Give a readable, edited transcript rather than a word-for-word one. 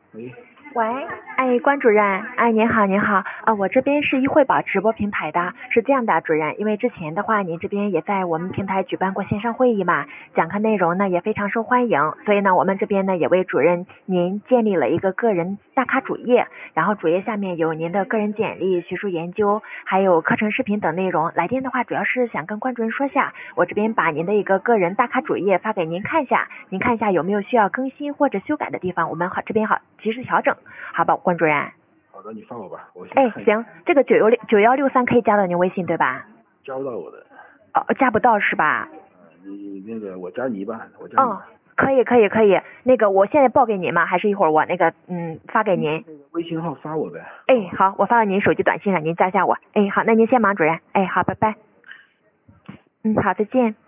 喂， 喂，哎，关主任，哎，您好，您好，我这边是易汇宝直播平台的，是这样的，主任，因为之前的话，您这边也在我们平台举办过线上会议嘛，讲课内容呢也非常受欢迎，所以呢，我们这边呢也为主任您建立了一个个人大咖主页，然后主页下面有您的个人简历、学术研究，还有课程视频等内容。来电的话，主要是想跟关主任说下，我这边把您的一个个人大咖主页发给您看一下，您看一下有没有需要更新或者修改的地方，我们这边好及时调整。好吧，关主任。 好的，你发我吧，我先哎， 看一下。 行，这个9163可以加到您微信对吧？ 加不到我的。 哦，加不到是吧？ 你那个我加你吧，我加你哦，可以可以可以，那个我现在报给您吗？还是一会儿我那个发给您？ 那个微信号发我呗。 哎，好，我发到您手机短信上，您加一下我。哎，好，那您先忙，主任。哎，好，拜拜。好，再见。